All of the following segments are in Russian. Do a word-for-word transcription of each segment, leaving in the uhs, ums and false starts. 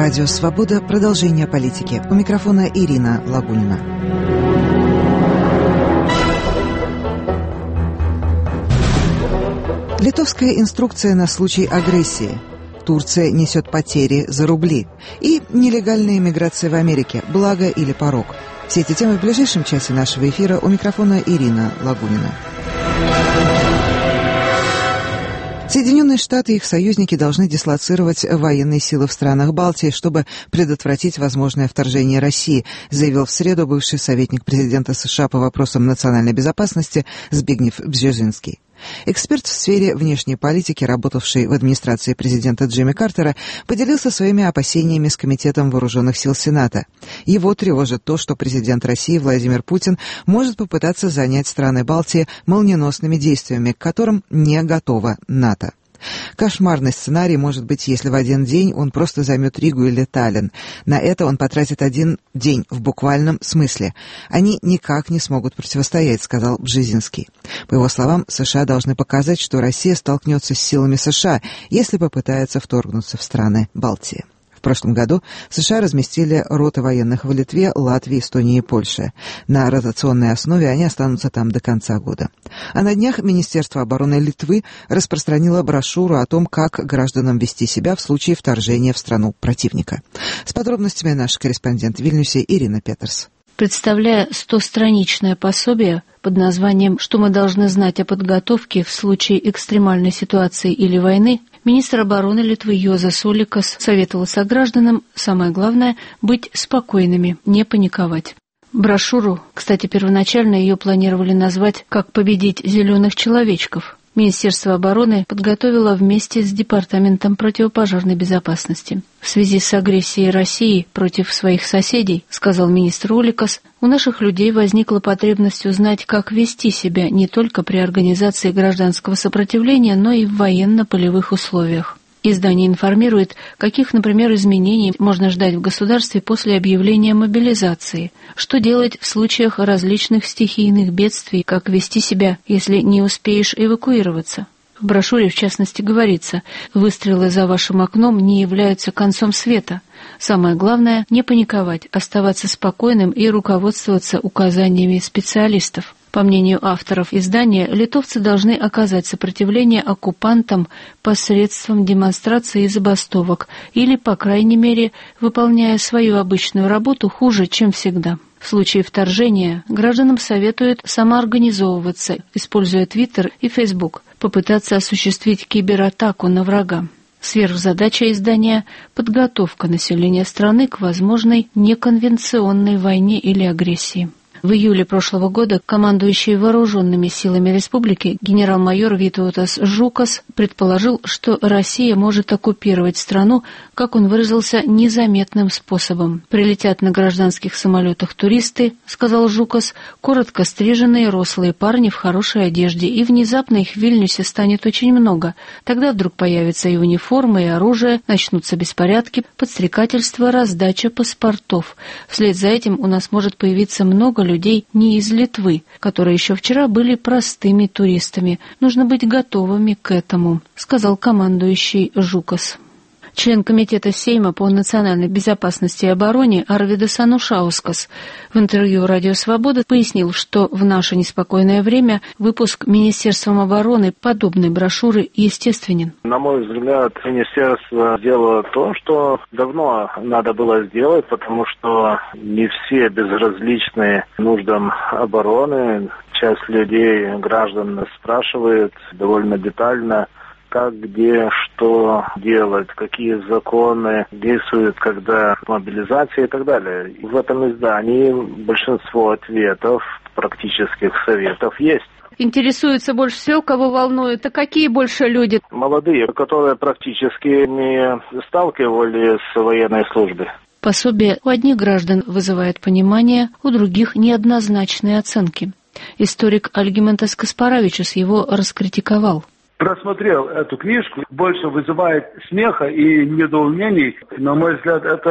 Радио «Свобода». Продолжение политики. У микрофона Ирина Лагунина. Литовская инструкция на случай агрессии. Турция несет потери за рубли. И нелегальная миграция в Америке. Благо или порок. Все эти темы в ближайшем часе нашего эфира. У микрофона Ирина Лагунина. Соединенные Штаты и их союзники должны дислоцировать военные силы в странах Балтии, чтобы предотвратить возможное вторжение России, заявил в среду бывший советник президента США по вопросам национальной безопасности Збигнев Бжезинский. Эксперт в сфере внешней политики, работавший в администрации президента Джимми Картера, поделился своими опасениями с Комитетом вооруженных сил Сената. Его тревожит то, что президент России Владимир Путин может попытаться занять страны Балтии молниеносными действиями, к которым не готова НАТО. Кошмарный сценарий может быть, если в один день он просто займет Ригу или Таллин. На это он потратит один день в буквальном смысле. Они никак не смогут противостоять, сказал Бжезинский. По его словам, США должны показать, что Россия столкнется с силами США, если попытается вторгнуться в страны Балтии. В прошлом году США разместили роты военных в Литве, Латвии, Эстонии и Польше. На ротационной основе они останутся там до конца года. А на днях Министерство обороны Литвы распространило брошюру о том, как гражданам вести себя в случае вторжения в страну противника. С подробностями наш корреспондент в Вильнюсе Ирина Петерс. Представляя стостраничное пособие под названием «Что мы должны знать о подготовке в случае экстремальной ситуации или войны», министр обороны Литвы Юозас Олекас советовал согражданам, самое главное, быть спокойными, не паниковать. Брошюру, кстати, первоначально ее планировали назвать «Как победить зеленых человечков». Министерство обороны подготовило вместе с Департаментом противопожарной безопасности. В связи с агрессией России против своих соседей, сказал министр Олекас, у наших людей возникла потребность узнать, как вести себя не только при организации гражданского сопротивления, но и в военно-полевых условиях. Издание информирует, каких, например, изменений можно ждать в государстве после объявления мобилизации, что делать в случаях различных стихийных бедствий, как вести себя, если не успеешь эвакуироваться. В брошюре, в частности, говорится, выстрелы за вашим окном не являются концом света. Самое главное – не паниковать, оставаться спокойным и руководствоваться указаниями специалистов. По мнению авторов издания, литовцы должны оказать сопротивление оккупантам посредством демонстраций и забастовок или, по крайней мере, выполняя свою обычную работу хуже, чем всегда. В случае вторжения гражданам советуют самоорганизовываться, используя Твиттер и Фейсбук, попытаться осуществить кибератаку на врага. Сверхзадача издания – подготовка населения страны к возможной неконвенционной войне или агрессии. В июле прошлого года командующий вооруженными силами республики генерал-майор Витаутас Жукас предположил, что Россия может оккупировать страну, как он выразился, незаметным способом. «Прилетят на гражданских самолетах туристы», — сказал Жукас, коротко стриженные рослые парни в хорошей одежде, и внезапно их в Вильнюсе станет очень много. Тогда вдруг появятся и униформы, и оружие, начнутся беспорядки, подстрекательство, раздача паспортов. Вслед за этим у нас может появиться много людей не из Литвы, которые еще вчера были простыми туристами. Нужно быть готовыми к этому, сказал командующий Жукас. Член комитета Сейма по национальной безопасности и обороне Арвидас Анушаускас в интервью «Радио Свобода» пояснил, что в наше неспокойное время выпуск Министерством обороны подобной брошюры естественен. На мой взгляд, министерство сделало то, что давно надо было сделать, потому что не все безразличны нуждам обороны. Часть людей, граждан спрашивает довольно детально, как, где, что делать, какие законы действуют, когда мобилизация и так далее. В этом издании большинство ответов, практических советов есть. Интересуется больше всего, кого волнует, а какие больше люди? Молодые, которые практически не сталкивались с военной службой. Пособие у одних граждан вызывает понимание, у других неоднозначные оценки. Историк Альгимантас Каспаровичус его раскритиковал. Просмотрел эту книжку, больше вызывает смеха и недоумений. На мой взгляд, это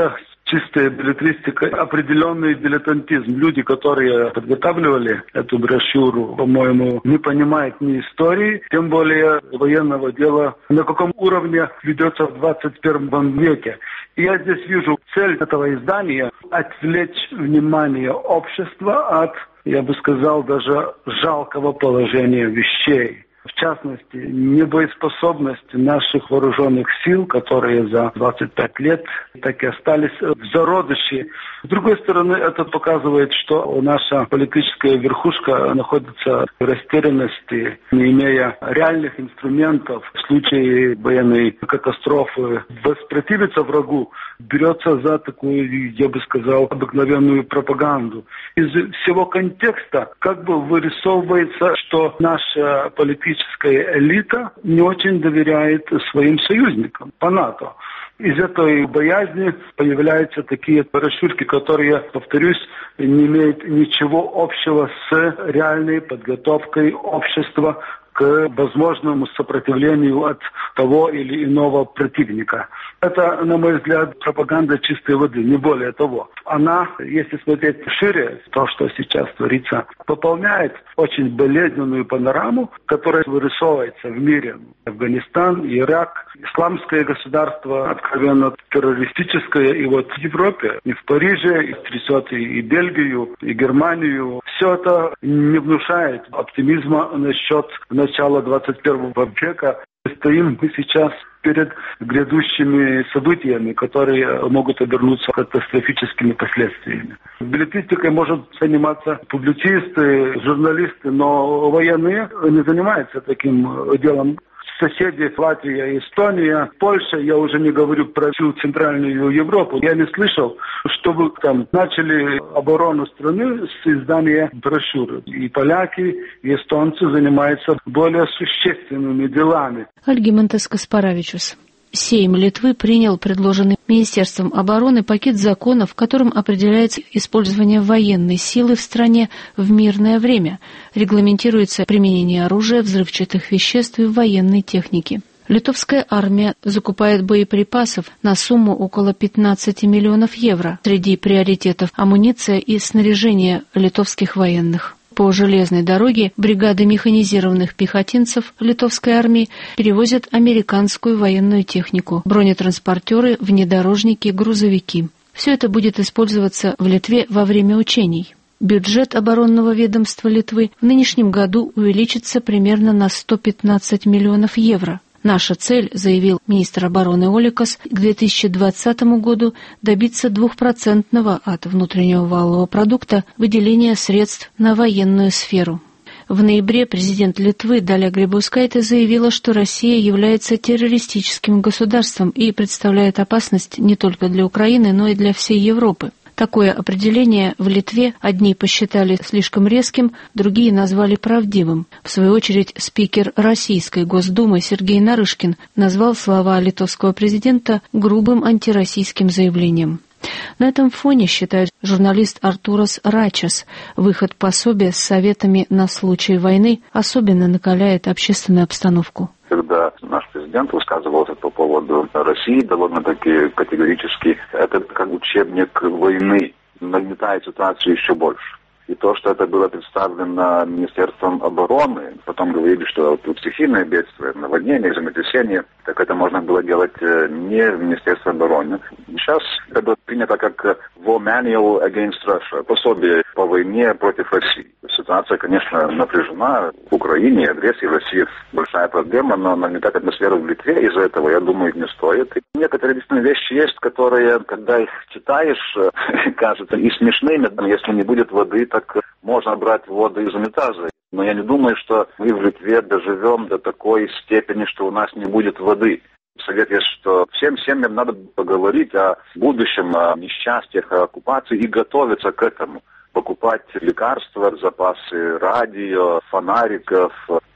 чистая беллетристика, определенный дилетантизм. Люди, которые подготавливали эту брошюру, по-моему, не понимают ни истории, тем более военного дела, на каком уровне ведется в двадцать первом веке. И я здесь вижу цель этого издания – отвлечь внимание общества от, я бы сказал, даже жалкого положения вещей. В частности, небоеспособность наших вооруженных сил, которые за двадцать пять лет так и остались в зародыше. С другой стороны, это показывает, что наша политическая верхушка находится в растерянности, не имея реальных инструментов в случае военной катастрофы. Воспротивиться врагу берется за такую, я бы сказал, обыкновенную пропаганду. Из всего контекста как бы вырисовывается, что наша политическая элита не очень доверяет своим союзникам по НАТО. Из этой боязни появляются такие брошюрки, которые, повторюсь, не имеют ничего общего с реальной подготовкой общества к возможному сопротивлению от того или иного противника. Это, на мой взгляд, пропаганда чистой воды, не более того. Она, если смотреть шире, то, что сейчас творится, пополняет очень болезненную панораму, которая вырисовывается в мире. Афганистан, Ирак, исламское государство, откровенно террористическое, и вот в Европе, и в Париже, и трясет и Бельгию, и Германию. Все это не внушает оптимизма насчет начала двадцать первого века. Стоим мы сейчас перед грядущими событиями, которые могут обернуться катастрофическими последствиями. Билетристикой может заниматься публицисты, журналисты, но военные не занимаются таким делом. Соседи Латвия, Эстония, Польша, я уже не говорю про всю Центральную Европу. Я не слышал, чтобы там начали оборону страны с издания брошюры. И поляки, и эстонцы занимаются более существенными делами. Альгимантес Каспаравичус. Сейм Литвы принял предложенный Министерством обороны пакет законов, в котором определяется использование военной силы в стране в мирное время, регламентируется применение оружия, взрывчатых веществ и военной техники. Литовская армия закупает боеприпасов на сумму около пятнадцати миллионов евро. Среди приоритетов амуниция и снаряжение литовских военных. По железной дороге бригады механизированных пехотинцев литовской армии перевозят американскую военную технику, бронетранспортеры, внедорожники, грузовики. Все это будет использоваться в Литве во время учений. Бюджет оборонного ведомства Литвы в нынешнем году увеличится примерно на сто пятнадцать миллионов евро. Наша цель, заявил министр обороны Оликас, к две тысячи двадцатому году добиться двухпроцентного от внутреннего валового продукта выделения средств на военную сферу. В ноябре президент Литвы Даля Грибаускайте заявила, что Россия является террористическим государством и представляет опасность не только для Украины, но и для всей Европы. Такое определение в Литве одни посчитали слишком резким, другие назвали правдивым. В свою очередь, спикер Российской Госдумы Сергей Нарышкин назвал слова литовского президента грубым антироссийским заявлением. На этом фоне, считает журналист Артурас Рачас, выход пособия с советами на случай войны особенно накаляет общественную обстановку. Когда наш президент высказывался по поводу России довольно-таки категорически, это как учебник войны, нагнетает ситуацию еще больше. И то, что это было представлено Министерством обороны, потом говорили, что тут стихийное бедствие, наводнение, землетрясение, так это можно было делать не в Министерстве обороны. Сейчас это было принято как War Manual Against Russia, пособие по войне против России. Ситуация, конечно, напряжена. В Украине агрессия в России большая проблема, но нагнетать атмосферу в Литве из-за этого, я думаю, не стоит. И некоторые действительно вещи есть, которые, когда их читаешь, кажутся и смешными, если не будет воды, так можно брать воду из унитаза. Но я не думаю, что мы в Литве доживем до такой степени, что у нас не будет воды. Совет есть, что всем семьям надо поговорить о будущем, о несчастьях, о оккупации и готовиться к этому. Покупать лекарства, запасы радио, фонариков,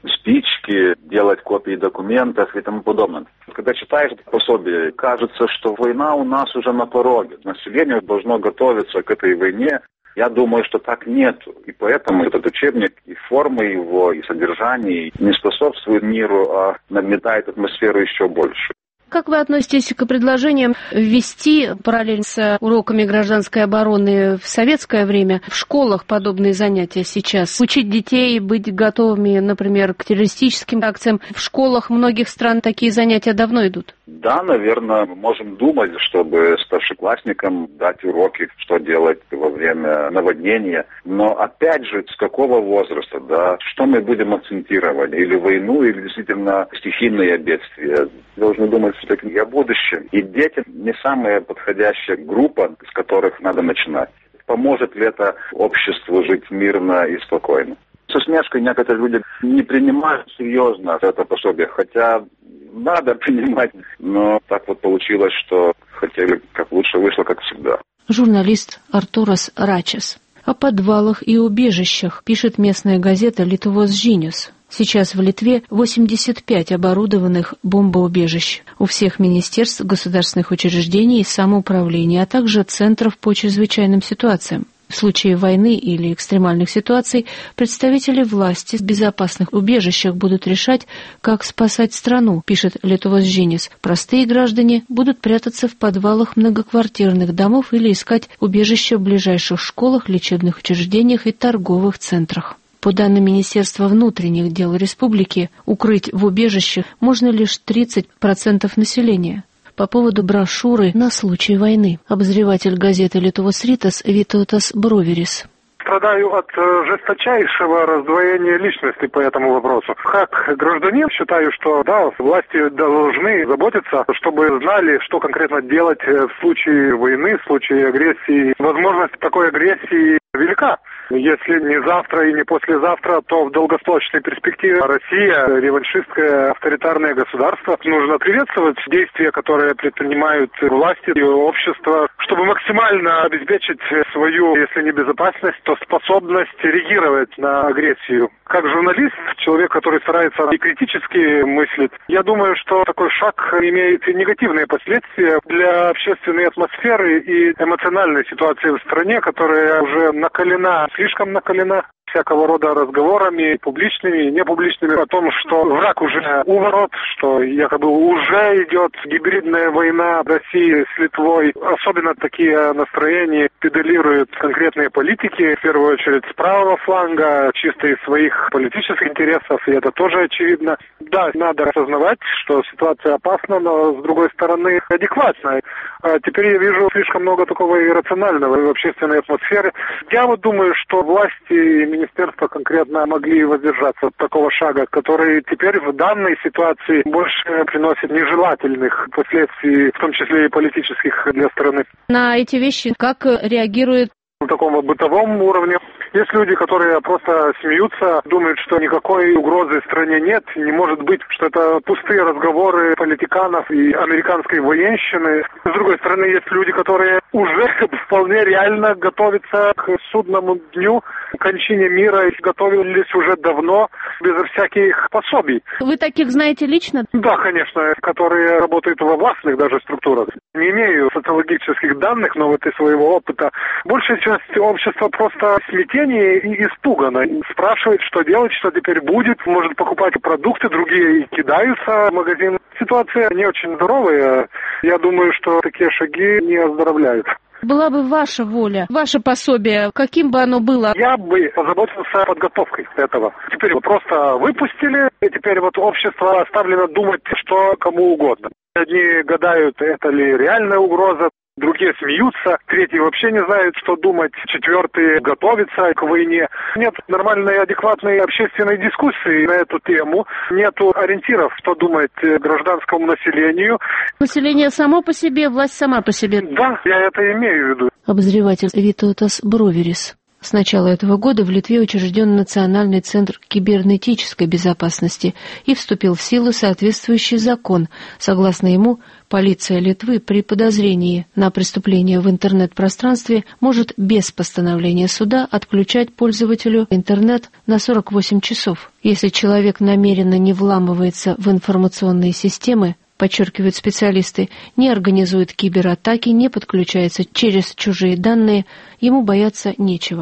спички, делать копии документов и тому подобное. Когда читаешь это пособие, кажется, что война у нас уже на пороге. Население должно готовиться к этой войне. Я думаю, что так нету. И поэтому этот учебник, и форма его, и содержание не способствует миру, а нагнетает атмосферу еще больше. Как вы относитесь к предложениям ввести параллельно с уроками гражданской обороны в советское время в школах подобные занятия сейчас? Учить детей быть готовыми, например, к террористическим акциям. В школах многих стран такие занятия давно идут. Да, наверное, мы можем думать, чтобы старшеклассникам дать уроки, что делать во время наводнения. Но опять же, с какого возраста, да, что мы будем акцентировать? Или войну, или действительно стихийные бедствия? Должны думать все-таки и о будущем. И дети не самая подходящая группа, с которых надо начинать. Поможет ли это обществу жить мирно и спокойно? С усмешкой некоторые люди не принимают серьезно это пособие, хотя надо принимать, но так вот получилось, что хотели, как лучше вышло, как всегда. Журналист Артурас Рачес. О подвалах и убежищах пишет местная газета «Литвос Žinios». Сейчас в Литве восемьдесят пять оборудованных бомбоубежищ. У всех министерств, государственных учреждений и самоуправления, а также центров по чрезвычайным ситуациям. В случае войны или экстремальных ситуаций представители власти в безопасных убежищах будут решать, как спасать страну, пишет Литвос Žinios. Простые граждане будут прятаться в подвалах многоквартирных домов или искать убежища в ближайших школах, лечебных учреждениях и торговых центрах. По данным Министерства внутренних дел республики, укрыть в убежищах можно лишь тридцать процентов населения. По поводу брошюры «На случай войны» обозреватель газеты «Lietuvos rytas» Vytautas Bruveris. Страдаю от жесточайшего раздвоения личности по этому вопросу. Как гражданин считаю, что да, власти должны заботиться, чтобы знали, что конкретно делать в случае войны, в случае агрессии. Возможность такой агрессии велика. Если не завтра и не послезавтра, то в долгосрочной перспективе Россия, реваншистское авторитарное государство, нужно приветствовать действия, которые предпринимают власти и общество, чтобы максимально обеспечить свою, если не безопасность, то способность реагировать на агрессию. Как журналист, человек, который старается и критически мыслить, я думаю, что такой шаг имеет и негативные последствия для общественной атмосферы и эмоциональной ситуации в стране, которая уже накалена, слишком накалена всякого рода разговорами, публичными и непубличными, о том, что враг уже у ворот, что якобы уже идет гибридная война России с Литвой. Особенно такие настроения педалируют конкретные политики, в первую очередь с правого фланга, чисто из своих политических интересов, и это тоже очевидно. Да, надо осознавать, что ситуация опасна, но с другой стороны адекватна. А теперь я вижу слишком много такого иррационального в общественной атмосфере. Я вот думаю, что власти и министерства конкретно могли воздержаться от такого шага, который теперь в данной ситуации больше приносит нежелательных последствий, в том числе и политических для страны. На эти вещи как реагирует? На таком бытовом уровне. Есть люди, которые просто смеются, думают, что никакой угрозы стране нет, не может быть, что это пустые разговоры политиканов и американской военщины. С другой стороны, есть люди, которые уже вполне реально готовятся к судному дню, к кончине мира, и готовились уже давно, без всяких пособий. Вы таких знаете лично? Да, конечно, которые работают во властных даже структурах. Не имею социологических данных, но вот из своего опыта большая часть общества просто в смятении и испугана. Спрашивает, что делать, что теперь будет. Может покупать продукты, другие кидаются в магазин. Ситуация не очень здоровая. Я думаю, что такие шаги не оздоровляют. Была бы ваша воля, ваше пособие, каким бы оно было? Я бы позаботился подготовкой этого. Теперь просто выпустили, и теперь вот общество оставлено думать, что кому угодно. Одни гадают, это ли реальная угроза, другие смеются, третьи вообще не знают, что думать, четвертые готовятся к войне. Нет нормальной, адекватной общественной дискуссии на эту тему, нету ориентиров, что думать гражданскому населению. Население само по себе, власть сама по себе. Да, я это имею в виду. Обозреватель Vytautas Bruveris. С начала этого года в Литве учрежден Национальный центр кибернетической безопасности и вступил в силу соответствующий закон. Согласно ему, полиция Литвы при подозрении на преступление в интернет-пространстве может без постановления суда отключать пользователю интернет на сорок восемь часов. Если человек намеренно не вламывается в информационные системы, подчеркивают специалисты, не организует кибератаки, не подключается через чужие данные, ему бояться нечего.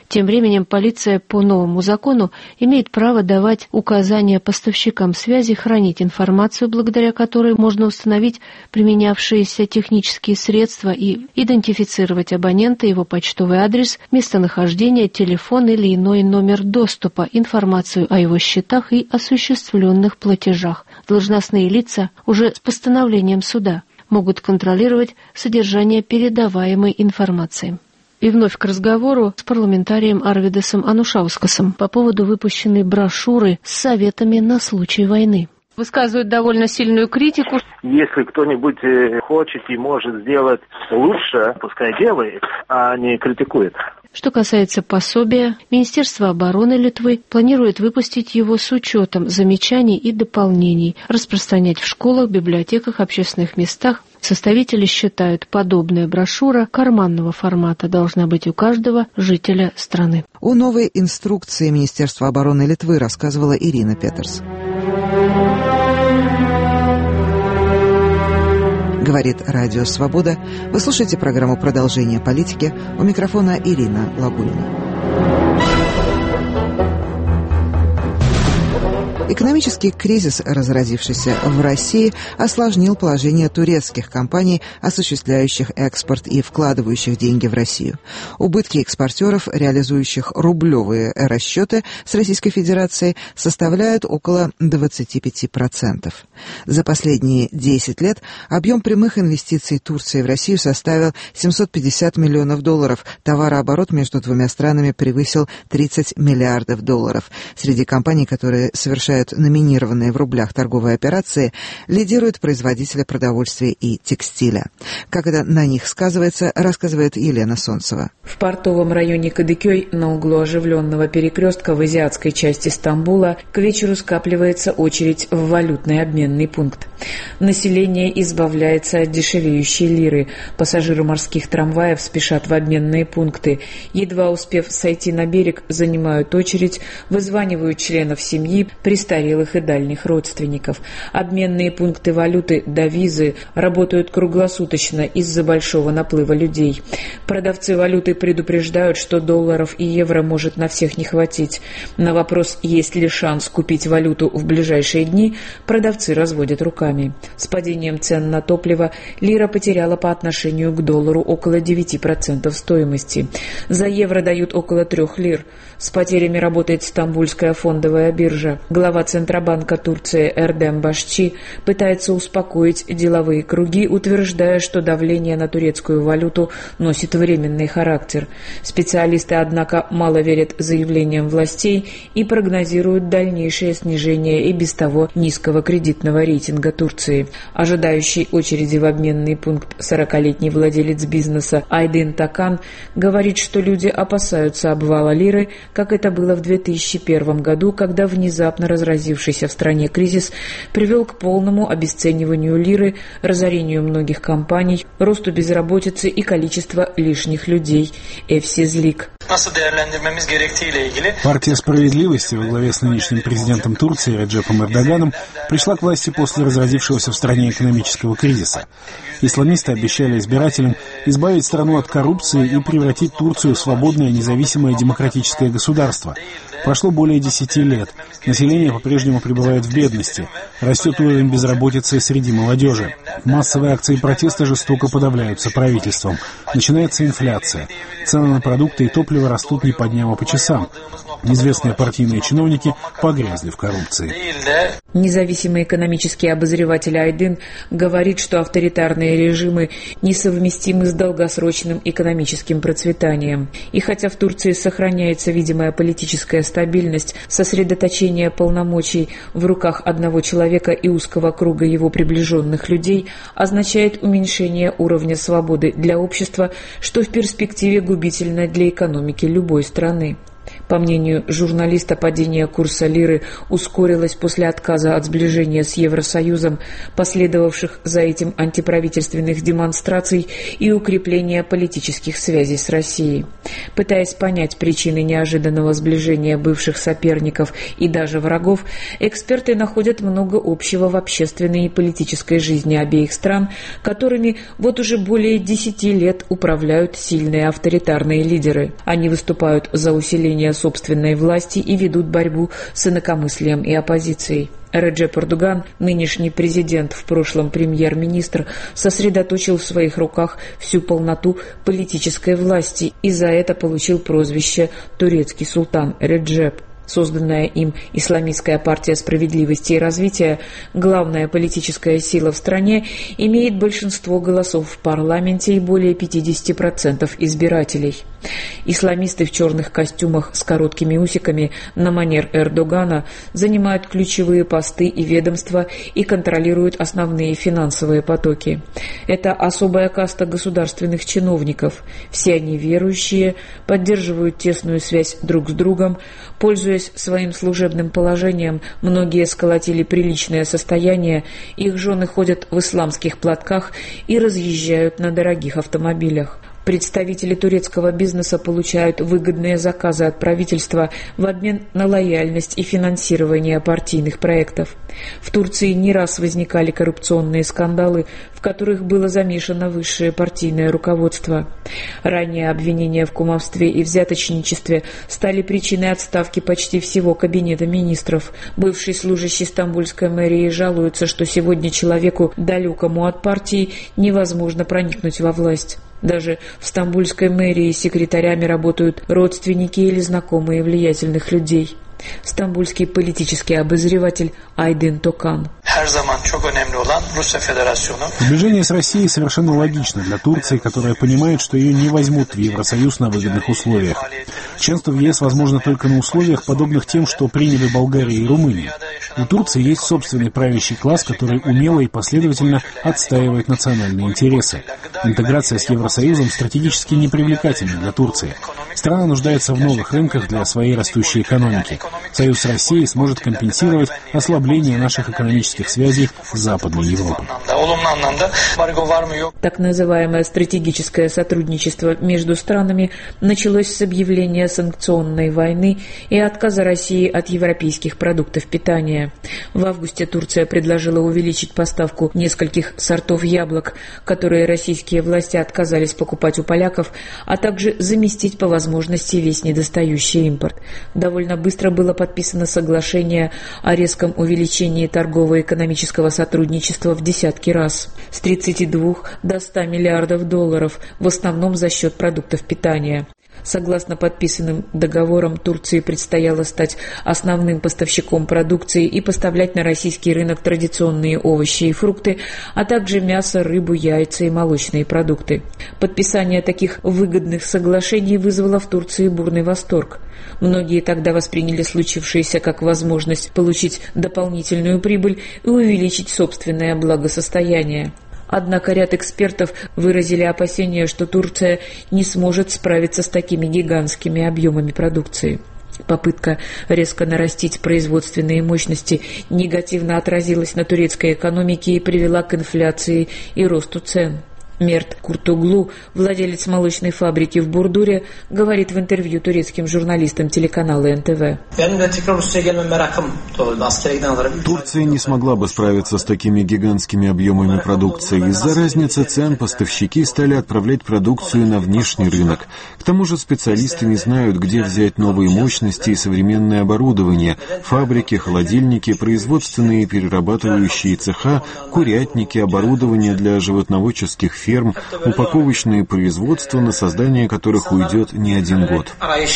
Тем временем полиция по новому закону имеет право давать указания поставщикам связи хранить информацию, благодаря которой можно установить применявшиеся технические средства и идентифицировать абонента, его почтовый адрес, местонахождение, телефон или иной номер доступа, информацию о его счетах и осуществленных платежах. Должностные лица уже с постановлением суда могут контролировать содержание передаваемой информации. И вновь к разговору с парламентарием Арвидасом Анушаускасом по поводу выпущенной брошюры с советами на случай войны. Высказывают довольно сильную критику. Если кто-нибудь хочет и может сделать лучше, пускай делает, а не критикует. Что касается пособия, Министерство обороны Литвы планирует выпустить его с учетом замечаний и дополнений, распространять в школах, библиотеках, общественных местах. Составители считают, подобная брошюра карманного формата должна быть у каждого жителя страны. О новой инструкции Министерства обороны Литвы рассказывала Ирина Петерс. Говорит Радио Свобода. Вы слушаете программу «Продолжение политики». У микрофона Ирина Лагунина. Экономический кризис, разразившийся в России, осложнил положение турецких компаний, осуществляющих экспорт и вкладывающих деньги в Россию. Убытки экспортеров, реализующих рублевые расчеты с Российской Федерацией, составляют около двадцать пять процентов. За последние десять лет объем прямых инвестиций Турции в Россию составил семьсот пятьдесят миллионов долларов. Товарооборот между двумя странами превысил тридцать миллиардов долларов. Среди компаний, которые совершают номинированные в рублях торговые операции, лидируют производители продовольствия и текстиля. Как это на них сказывается, рассказывает Елена Солнцева. В портовом районе Кадыкёй, на углу оживленного перекрестка в азиатской части Стамбула, к вечеру скапливается очередь в валютный обменный пункт. Население избавляется от дешевеющей лиры. Пассажиры морских трамваев спешат в обменные пункты. Едва успев сойти на берег, занимают очередь, вызванивают членов семьи, престарелых и дальних родственников. Обменные пункты валюты «Давизы» работают круглосуточно из-за большого наплыва людей. Продавцы валюты предупреждают, что долларов и евро может на всех не хватить. На вопрос, есть ли шанс купить валюту в ближайшие дни, продавцы разводят руками. С падением цен на топливо лира потеряла по отношению к доллару около девять процентов стоимости. За евро дают около трех лир. С потерями работает Стамбульская фондовая биржа. Глава Центробанка Турции Эрдем Башчи пытается успокоить деловые круги, утверждая, что давление на турецкую валюту носит временный характер. Специалисты, однако, мало верят заявлениям властей и прогнозируют дальнейшее снижение и без того низкого кредитного рейтинга Турции. Ожидающий очереди в обменный пункт сорокалетний владелец бизнеса Айдын Такан говорит, что люди опасаются обвала лиры, как это было в две тысячи первом году, когда внезапно разразившийся в стране кризис привел к полному обесцениванию лиры, разорению многих компаний, росту безработицы и количества лишних людей. Эфсизлик. Партия справедливости во главе с нынешним президентом Турции Реджепом Эрдоганом пришла к власти после разразившегося в стране экономического кризиса. Исламисты обещали избирателям избавить страну от коррупции и превратить Турцию в свободное, независимое демократическое государство. Прошло более десяти лет. Население по-прежнему пребывает в бедности. Растет уровень безработицы среди молодежи. Массовые акции протеста жестоко подавляются правительством. Начинается инфляция. Цены на продукты и топливо растут не по дням, а по часам. Известные партийные чиновники погрязли в коррупции. Независимый экономический обозреватель Айдын говорит, что авторитарные режимы несовместимы с долгосрочным экономическим процветанием. И хотя в Турции сохраняется видимая политическая стабильность, сосредоточение полномочий в руках одного человека и узкого круга его приближенных людей означает уменьшение уровня свободы для общества, что в перспективе губительно для экономики любой страны. По мнению журналиста, падение курса лиры ускорилось после отказа от сближения с Евросоюзом, последовавших за этим антиправительственных демонстраций и укрепления политических связей с Россией. Пытаясь понять причины неожиданного сближения бывших соперников и даже врагов, эксперты находят много общего в общественной и политической жизни обеих стран, которыми вот уже более десяти лет управляют сильные авторитарные лидеры. Они выступают за усиление собственной власти и ведут борьбу с инакомыслием и оппозицией. Реджеп Эрдоган, нынешний президент, в прошлом премьер-министр, сосредоточил в своих руках всю полноту политической власти и за это получил прозвище «Турецкий султан Реджеп». Созданная им Исламистская партия справедливости и развития, главная политическая сила в стране, имеет большинство голосов в парламенте и более пятидесяти процентов избирателей. Исламисты в черных костюмах с короткими усиками на манер Эрдогана занимают ключевые посты и ведомства и контролируют основные финансовые потоки. Это особая каста государственных чиновников. Все они верующие, поддерживают тесную связь друг с другом, пользуясь своим служебным положением, многие сколотили приличное состояние, их жены ходят в исламских платках и разъезжают на дорогих автомобилях. Представители турецкого бизнеса получают выгодные заказы от правительства в обмен на лояльность и финансирование партийных проектов. В Турции не раз возникали коррупционные скандалы, в которых было замешано высшее партийное руководство. Ранее обвинения в кумовстве и взяточничестве стали причиной отставки почти всего кабинета министров. Бывший служащий стамбульской мэрии жалуется, что сегодня человеку, далекому от партии, невозможно проникнуть во власть. Даже в стамбульской мэрии секретарями работают родственники или знакомые влиятельных людей. Стамбульский политический обозреватель Айдын Токан. Сближение с Россией совершенно логично для Турции, которая понимает, что ее не возьмут в Евросоюз на выгодных условиях. Членство в ЕС возможно только на условиях, подобных тем, что приняли Болгария и Румыния. У Турции есть собственный правящий класс, который умело и последовательно отстаивает национальные интересы. Интеграция с Евросоюзом стратегически непривлекательна для Турции. Страна нуждается в новых рынках для своей растущей экономики. Союз с Россией сможет компенсировать ослабление наших экономических связей с Западной Европой. Так называемое стратегическое сотрудничество между странами началось с объявления санкционной войны и отказа России от европейских продуктов питания. В августе Турция предложила увеличить поставку нескольких сортов яблок, которые российские власти отказались покупать у поляков, а также заместить по возможности весь недостающий импорт. Довольно быстро было подписано соглашение о резком увеличении торгово-экономического сотрудничества в десятки раз, с тридцати двух до ста миллиардов долларов, в основном за счет продуктов питания. Согласно подписанным договорам, Турции предстояло стать основным поставщиком продукции и поставлять на российский рынок традиционные овощи и фрукты, а также мясо, рыбу, яйца и молочные продукты. Подписание таких выгодных соглашений вызвало в Турции бурный восторг. Многие тогда восприняли случившееся как возможность получить дополнительную прибыль и увеличить собственное благосостояние. Однако ряд экспертов выразили опасения, что Турция не сможет справиться с такими гигантскими объемами продукции. Попытка резко нарастить производственные мощности негативно отразилась на турецкой экономике и привела к инфляции и росту цен. Мерт Куртуглу, владелец молочной фабрики в Бурдуре, говорит в интервью турецким журналистам телеканала эн тэ вэ. Турция не смогла бы справиться с такими гигантскими объемами продукции. Из-за разницы цен поставщики стали отправлять продукцию на внешний рынок. К тому же специалисты не знают, где взять новые мощности и современное оборудование. Фабрики, холодильники, производственные и перерабатывающие цеха, курятники, оборудование для животноводческих ферм, упаковочные производства, на создание которых уйдет не один год.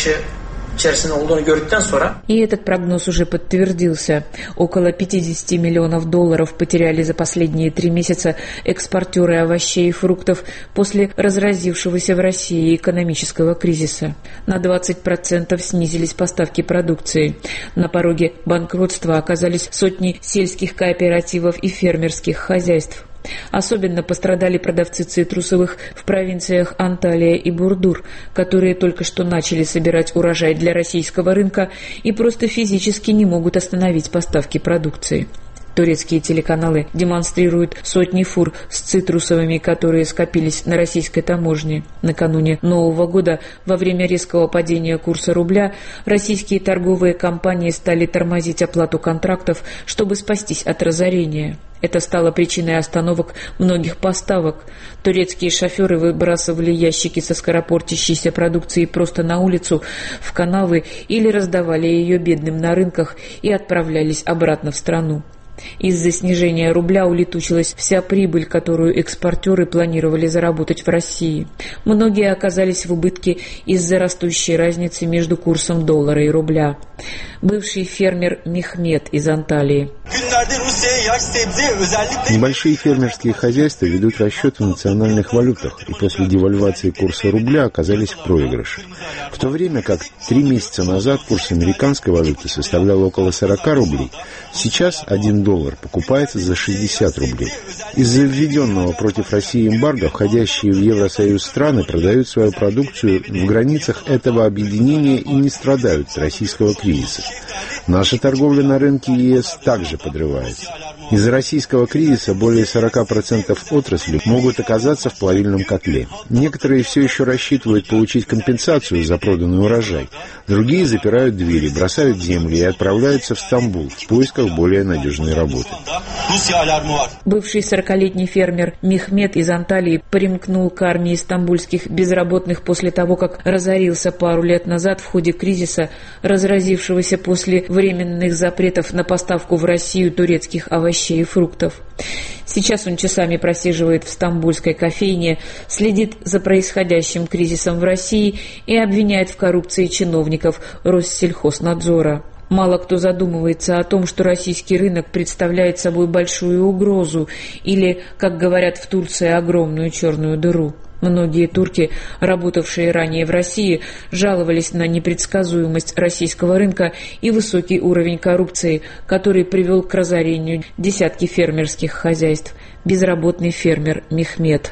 И этот прогноз уже подтвердился. Около пятидесяти миллионов долларов потеряли за последние три месяца экспортеры овощей и фруктов после разразившегося в России экономического кризиса. На двадцать процентов снизились поставки продукции. На пороге банкротства оказались сотни сельских кооперативов и фермерских хозяйств. Особенно пострадали продавцы цитрусовых в провинциях Анталия и Бурдур, которые только что начали собирать урожай для российского рынка и просто физически не могут остановить поставки продукции. Турецкие телеканалы демонстрируют сотни фур с цитрусовыми, которые скопились на российской таможне. Накануне Нового года, во время резкого падения курса рубля, российские торговые компании стали тормозить оплату контрактов, чтобы спастись от разорения. Это стало причиной остановок многих поставок. Турецкие шоферы выбрасывали ящики со скоропортящейся продукцией просто на улицу, в канавы или раздавали ее бедным на рынках и отправлялись обратно в страну. Из-за снижения рубля улетучилась вся прибыль, которую экспортеры планировали заработать в России. Многие оказались в убытке из-за растущей разницы между курсом доллара и рубля. Бывший фермер Мехмет из Анталии. Небольшие фермерские хозяйства ведут расчет в национальных валютах и после девальвации курса рубля оказались в проигрыше. В то время как три месяца назад курс американской валюты составлял около сорок рублей, сейчас один доллар покупается за шестьдесят рублей. Из-за введенного против России эмбарго входящие в Евросоюз страны продают свою продукцию в границах этого объединения и не страдают от российского кризиса. Наша торговля на рынке ЕС также подрывается. Из-за российского кризиса более сорок процентов отрасли могут оказаться в плавильном котле. Некоторые все еще рассчитывают получить компенсацию за проданный урожай. Другие запирают двери, бросают земли и отправляются в Стамбул в поисках более надежной работы. Бывший сорокалетний фермер Мехмет из Анталии примкнул к армии стамбульских безработных после того, как разорился пару лет назад в ходе кризиса, разразившегося после временных запретов на поставку в Россию турецких овощей и фруктов. Сейчас он часами просиживает в стамбульской кофейне, следит за происходящим кризисом в России и обвиняет в коррупции чиновников Россельхознадзора. Мало кто задумывается о том, что российский рынок представляет собой большую угрозу или, как говорят в Турции, огромную черную дыру. Многие турки, работавшие ранее в России, жаловались на непредсказуемость российского рынка и высокий уровень коррупции, который привел к разорению десятки фермерских хозяйств. Безработный фермер Мехмет.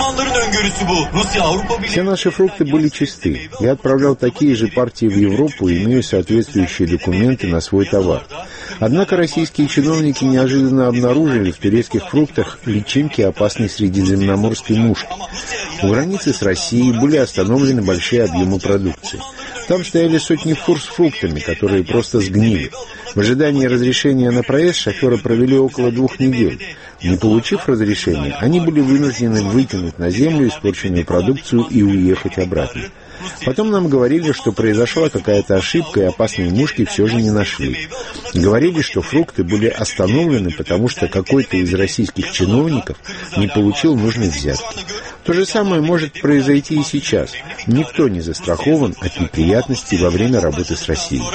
Все наши фрукты были чисты. Я отправлял такие же партии в Европу и имею соответствующие документы на свой товар. Однако российские чиновники неожиданно обнаружили в турецких фруктах личинки опасной средиземноморской мушки. У границы с Россией были остановлены большие объемы продукции. Там стояли сотни фур с фруктами, которые просто сгнили. В ожидании разрешения на проезд шоферы провели около двух недель. Не получив разрешения, они были вынуждены выкинуть на землю испорченную продукцию и уехать обратно. Потом нам говорили, что произошла какая-то ошибка, и опасные мушки все же не нашли. Говорили, что фрукты были остановлены, потому что какой-то из российских чиновников не получил нужной взятки. То же самое может произойти и сейчас. Никто не застрахован от неприятностей во время работы с Россией.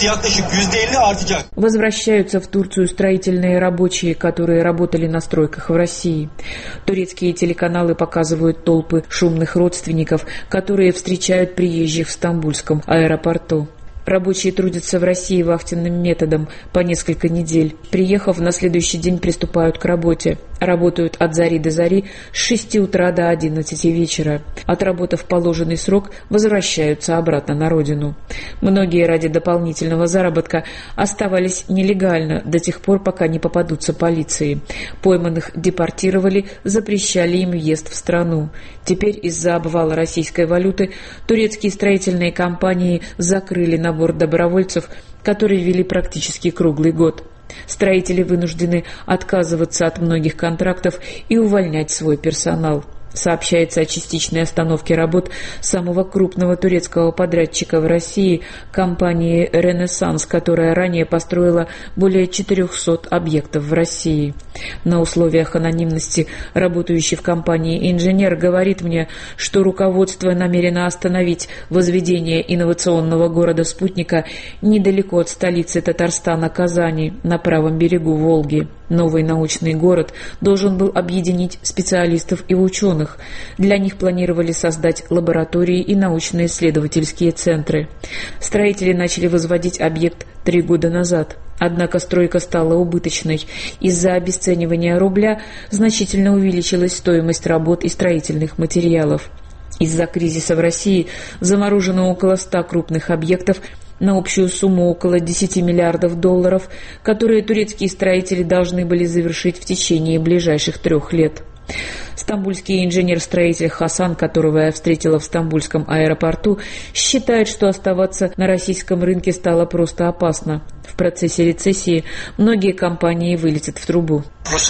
Возвращаются в Турцию строительные рабочие, которые работали на стройках в России. Турецкие телеканалы показывают толпы шумных родственников, которые встречают приезжих в стамбульском аэропорту. Рабочие трудятся в России вахтенным методом по несколько недель. Приехав, на следующий день приступают к работе. Работают от зари до зари с шести утра до одиннадцати вечера. Отработав положенный срок, возвращаются обратно на родину. Многие ради дополнительного заработка оставались нелегально до тех пор, пока не попадутся полиции. Пойманных депортировали, запрещали им въезд в страну. Теперь из-за обвала российской валюты турецкие строительные компании закрыли набор добровольцев, которые вели практически круглый год. Строители вынуждены отказываться от многих контрактов и увольнять свой персонал. Сообщается о частичной остановке работ самого крупного турецкого подрядчика в России, компании «Ренессанс», которая ранее построила более четырехсот объектов в России. На условиях анонимности работающий в компании инженер говорит мне, что руководство намерено остановить возведение инновационного города-спутника недалеко от столицы Татарстана Казани, на правом берегу Волги. Новый научный город должен был объединить специалистов и ученых. Для них планировали создать лаборатории и научно-исследовательские центры. Строители начали возводить объект три года назад. Однако стройка стала убыточной. Из-за обесценивания рубля значительно увеличилась стоимость работ и строительных материалов. Из-за кризиса в России заморожено около ста крупных объектов на общую сумму около десяти миллиардов долларов, которые турецкие строители должны были завершить в течение ближайших трех лет. Стамбульский инженер-строитель Хасан, которого я встретила в стамбульском аэропорту, считает, что оставаться на российском рынке стало просто опасно. В процессе рецессии многие компании вылетят в трубу.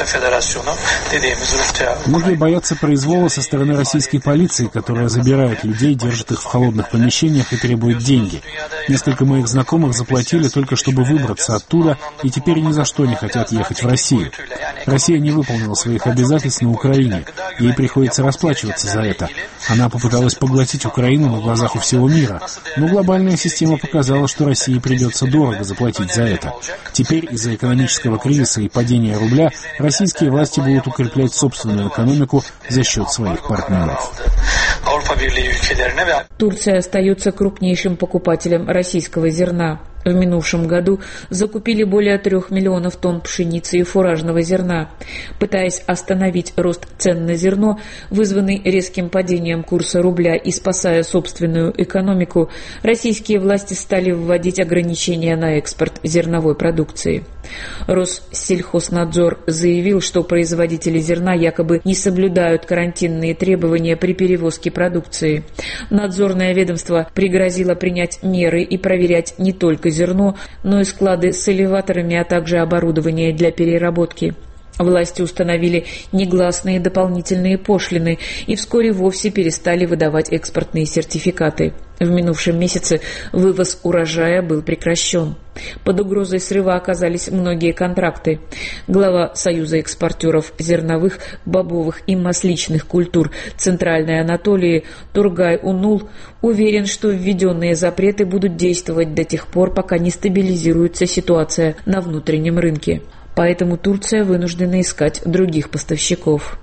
Многие боятся произвола со стороны российской полиции, которая забирает людей, держит их в холодных помещениях и требует деньги. Несколько моих знакомых заплатили только чтобы выбраться оттуда, и теперь ни за что не хотят ехать в Россию. Россия не выполнила своих обязательств на Украине. Ей приходится расплачиваться за это. Она попыталась поглотить Украину на глазах у всего мира, но глобальная система показала, что России придется дорого заплатить за это. Теперь из-за экономического кризиса и падения рубля российские власти будут укреплять собственную экономику за счет своих партнеров. Турция остается крупнейшим покупателем российского зерна. В минувшем году закупили более трех миллионов тонн пшеницы и фуражного зерна. Пытаясь остановить рост цен на зерно, вызванный резким падением курса рубля и спасая собственную экономику, российские власти стали вводить ограничения на экспорт зерновой продукции. Россельхознадзор заявил, что производители зерна якобы не соблюдают карантинные требования при перевозке продукции. Надзорное ведомство пригрозило принять меры и проверять не только зерно, но и склады с элеваторами, а также оборудование для переработки. Власти установили негласные дополнительные пошлины и вскоре вовсе перестали выдавать экспортные сертификаты. В минувшем месяце вывоз урожая был прекращен. Под угрозой срыва оказались многие контракты. Глава Союза экспортеров зерновых, бобовых и масличных культур Центральной Анатолии Тургай Унул уверен, что введенные запреты будут действовать до тех пор, пока не стабилизируется ситуация на внутреннем рынке. Поэтому Турция вынуждена искать других поставщиков.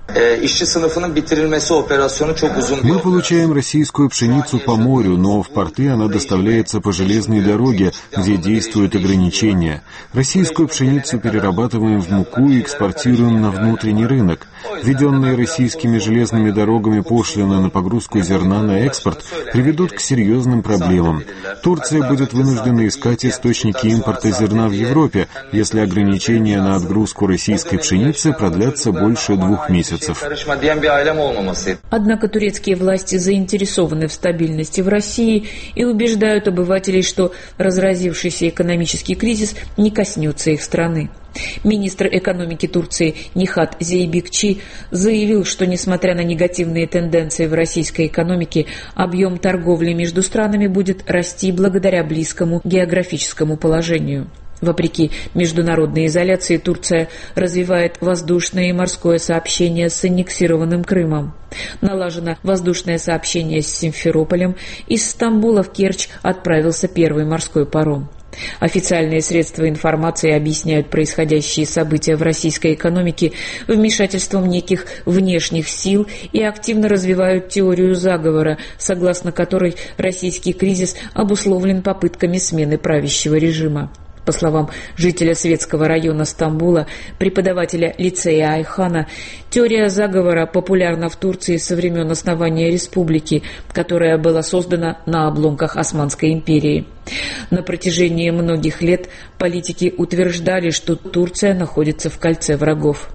Мы получаем российскую пшеницу по морю, но в порты она доставляется по железной дороге, где действуют ограничения. Российскую пшеницу перерабатываем в муку и экспортируем на внутренний рынок. Введенные российскими железными дорогами пошлины на погрузку зерна на экспорт приведут к серьезным проблемам. Турция будет вынуждена искать источники импорта зерна в Европе, если ограничения на отгрузку российской пшеницы продлятся больше двух месяцев. Однако турецкие власти заинтересованы в стабильности в России и убеждают обывателей, что разразившийся экономический кризис не коснется их страны. Министр экономики Турции Нихат Зейбекчи заявил, что, несмотря на негативные тенденции в российской экономике, объем торговли между странами будет расти благодаря близкому географическому положению. Вопреки международной изоляции, Турция развивает воздушное и морское сообщение с аннексированным Крымом. Налажено воздушное сообщение с Симферополем, из Стамбула в Керчь отправился первый морской паром. Официальные средства информации объясняют происходящие события в российской экономике вмешательством неких внешних сил и активно развивают теорию заговора, согласно которой российский кризис обусловлен попытками смены правящего режима. По словам жителя Светского района Стамбула, преподавателя лицея Айхана, теория заговора популярна в Турции со времен основания республики, которая была создана на обломках Османской империи. На протяжении многих лет политики утверждали, что Турция находится в кольце врагов.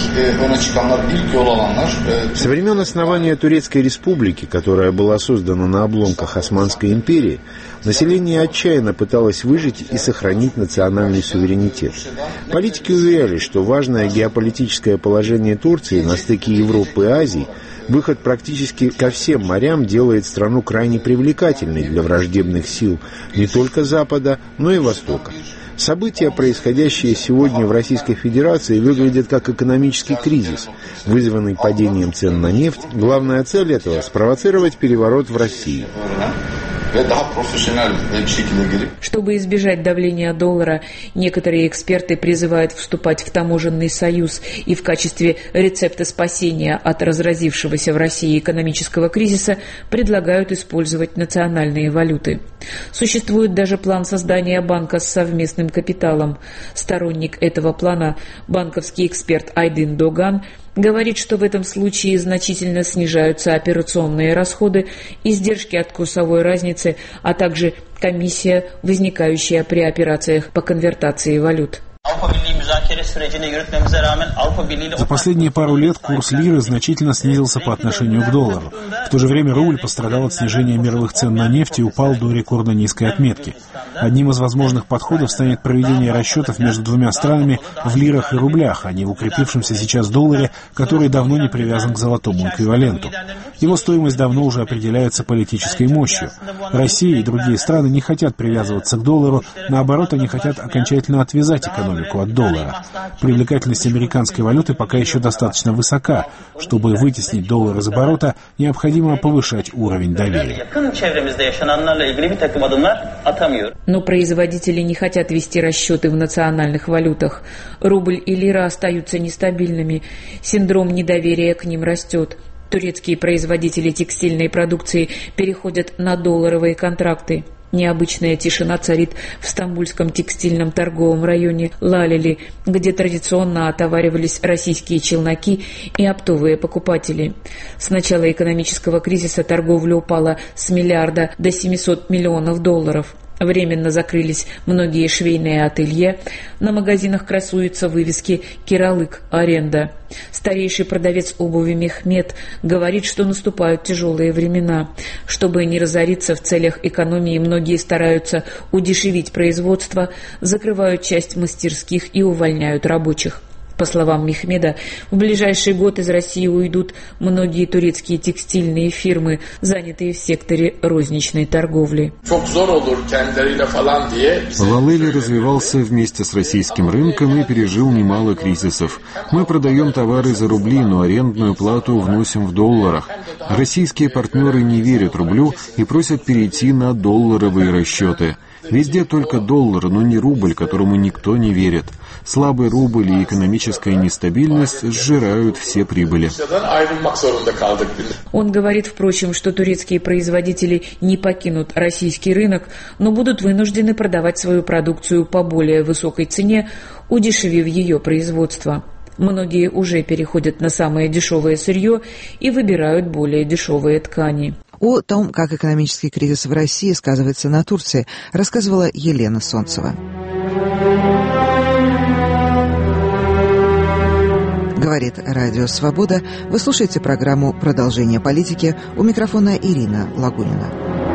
Со времен основания Турецкой республики, которая была создана на обломках Османской империи, население отчаянно пыталось выжить и сохранить национальный суверенитет. Политики уверяли, что важное геополитическое положение Турции на стыке Европы и Азии, выход практически ко всем морям делает страну крайне привлекательной для враждебных сил не только Запада, но и Востока. События, происходящие сегодня в Российской Федерации, выглядят как экономический кризис, вызванный падением цен на нефть. Главная цель этого – спровоцировать переворот в России. Чтобы избежать давления доллара, некоторые эксперты призывают вступать в таможенный союз и в качестве рецепта спасения от разразившегося в России экономического кризиса предлагают использовать национальные валюты. Существует даже план создания банка с совместным капиталом. Сторонник этого плана, банковский эксперт Айдын Доган, говорит, что в этом случае значительно снижаются операционные расходы, издержки от курсовой разницы, а также комиссия, возникающая при операциях по конвертации валют. За последние пару лет курс лиры значительно снизился по отношению к доллару. В то же время рубль пострадал от снижения мировых цен на нефть и упал до рекордно низкой отметки. Одним из возможных подходов станет проведение расчетов между двумя странами в лирах и рублях, а не в укрепившемся сейчас долларе, который давно не привязан к золотому эквиваленту. Его стоимость давно уже определяется политической мощью. Россия и другие страны не хотят привязываться к доллару, наоборот, они хотят окончательно отвязать экономику от доллара. Привлекательность американской валюты пока еще достаточно высока. Чтобы вытеснить доллар из оборота, необходимо повышать уровень доверия. Но производители не хотят вести расчеты в национальных валютах. Рубль и лира остаются нестабильными. Синдром недоверия к ним растет. Турецкие производители текстильной продукции переходят на долларовые контракты. Необычная тишина царит в стамбульском текстильном торговом районе Лалели, где традиционно отоваривались российские челноки и оптовые покупатели. С начала экономического кризиса торговля упала с миллиарда до семисот миллионов долларов. Временно закрылись многие швейные ателье. На магазинах красуются вывески «Киралык. Аренда». Старейший продавец обуви Мехмед говорит, что наступают тяжелые времена. Чтобы не разориться, в целях экономии многие стараются удешевить производство, закрывают часть мастерских и увольняют рабочих. По словам Мехмеда, в ближайший год из России уйдут многие турецкие текстильные фирмы, занятые в секторе розничной торговли. Лалели развивался вместе с российским рынком и пережил немало кризисов. Мы продаем товары за рубли, но арендную плату вносим в долларах. Российские партнеры не верят рублю и просят перейти на долларовые расчеты. Везде только доллар, но не рубль, которому никто не верит. Слабый рубль и экономическая нестабильность сжирают все прибыли. Он говорит, впрочем, что турецкие производители не покинут российский рынок, но будут вынуждены продавать свою продукцию по более высокой цене, удешевив ее производство. Многие уже переходят на самое дешевое сырье и выбирают более дешевые ткани. О том, как экономический кризис в России сказывается на Турции, рассказывала Елена Солнцева. Говорит Радио Свобода. Вы слушаете программу «Продолжение политики». У микрофона Ирина Лагунина.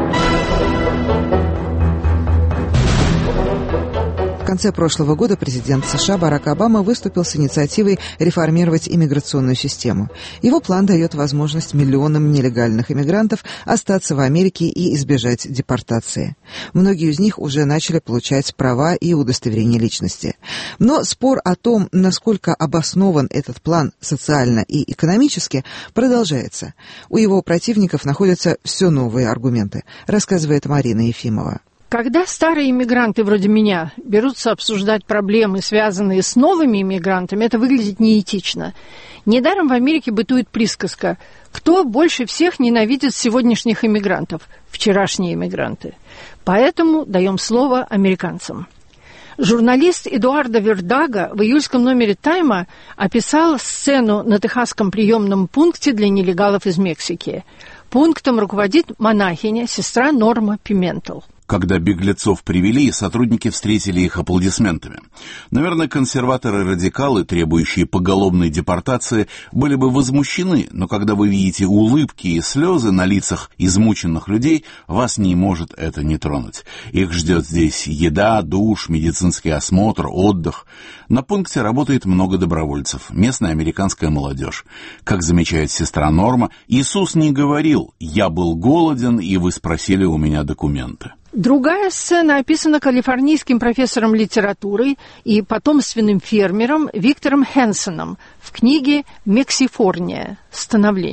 В конце прошлого года президент США Барак Обама выступил с инициативой реформировать иммиграционную систему. Его план дает возможность миллионам нелегальных иммигрантов остаться в Америке и избежать депортации. Многие из них уже начали получать права и удостоверение личности. Но спор о том, насколько обоснован этот план социально и экономически, продолжается. У его противников находятся все новые аргументы, рассказывает Марина Ефимова. Когда старые иммигранты вроде меня берутся обсуждать проблемы, связанные с новыми иммигрантами, это выглядит неэтично. Недаром в Америке бытует присказка: кто больше всех ненавидит сегодняшних иммигрантов? Вчерашние иммигранты. Поэтому даем слово американцам. Журналист Эдуардо Вердага в июльском номере «Тайма» описал сцену на техасском приемном пункте для нелегалов из Мексики. Пунктом руководит монахиня, сестра Норма Пиментел. Когда беглецов привели, сотрудники встретили их аплодисментами. Наверное, консерваторы-радикалы, требующие поголовной депортации, были бы возмущены, но когда вы видите улыбки и слезы на лицах измученных людей, вас не может это не тронуть. Их ждет здесь еда, душ, медицинский осмотр, отдых. На пункте работает много добровольцев, местная американская молодежь. Как замечает сестра Норма, Иисус не говорил: «Я был голоден, и вы спросили у меня документы». Другая сцена описана калифорнийским профессором литературы и потомственным фермером Виктором Хэнсоном в книге «Мексифорния. Становление».